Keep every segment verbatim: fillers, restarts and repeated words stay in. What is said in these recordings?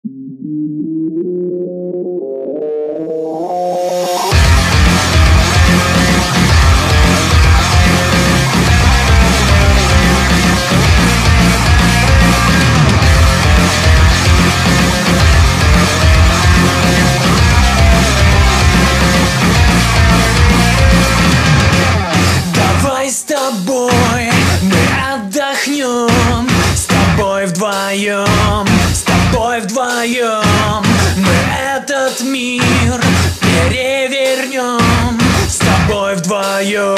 Давай с тобой мы отдохнем, с тобой вдвоем, с тобой вдвоем мы этот мир перевернем, с тобой вдвоем.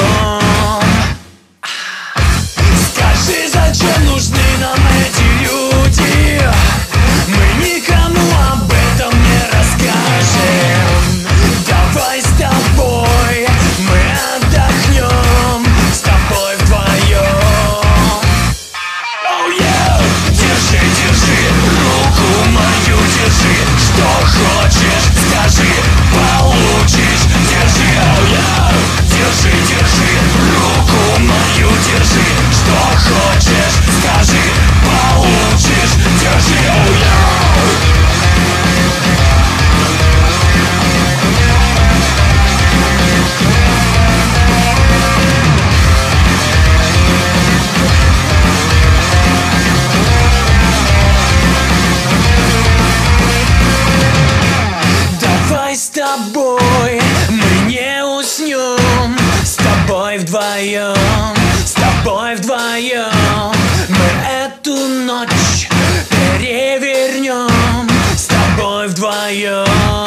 Скажи, зачем нужны нам эти люди? Мы никому об этом не расскажем. Давай с тобой мы отдохнем, с тобой вдвоем. Oh yeah! Держи, держи, руку мою держи, что хочешь, скажи, получишь. Держи, oh yeah! Держи, держи, руку мою держи, что хочешь, скажи, получишь. Держи, oh yeah! Давай с тобой мы не уснем, с тобой вдвоем, с тобой вдвоем мы эту ночь перевернем, с тобой вдвоем.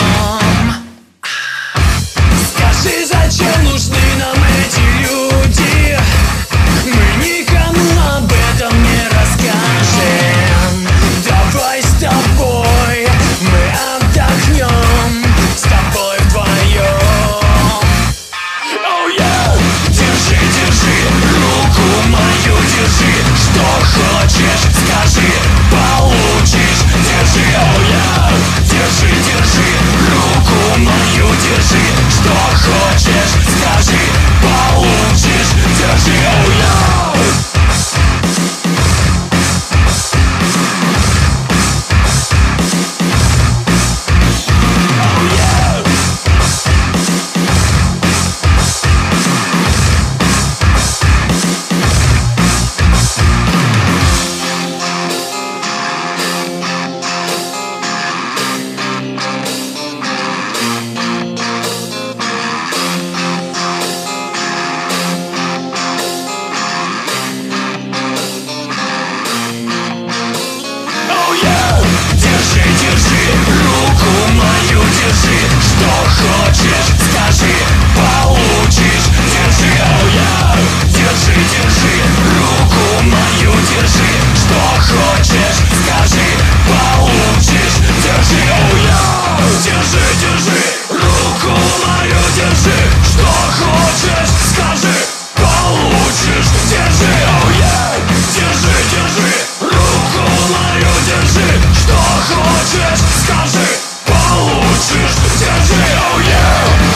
Скажи, зачем нужны нам эти люди? Мы никому об этом не расскажем. Давай с тобой мы отдохнем, с тобой вдвоем. Oh yeah! Держи, держи, руку мою держи, что хочешь, скажи, получишь. Держи, oh yeah! Держи, держи, руку мою держи, что хочешь, скажи, получишь. Держи, oh yeah! Oh yeah! Держи, держи, руку мою держи, что хочешь, скажи, получишь. Держи, oh yeah! Держи, держи, руку мою держи, что хочешь, скажи, получишь. Держи, oh yeah! Держи, держи, руку мою держи, что хочешь, скажи, получишь. Держи, oh yeah! Держи, держи, руку мою держи, что хочешь, скажи, получишь. Держи, oh yeah!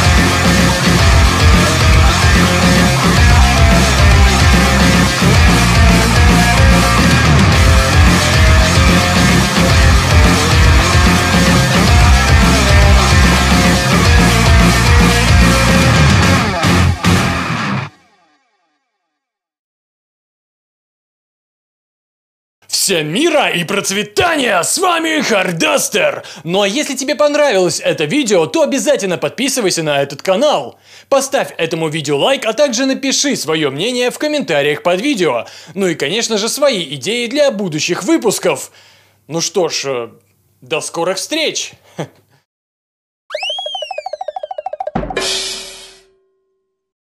Всем мира и процветания! С вами Хардастер! Ну а если тебе понравилось это видео, то обязательно подписывайся на этот канал. Поставь этому видео лайк, а также напиши свое мнение в комментариях под видео. Ну и конечно же свои идеи для будущих выпусков. Ну что ж, до скорых встреч!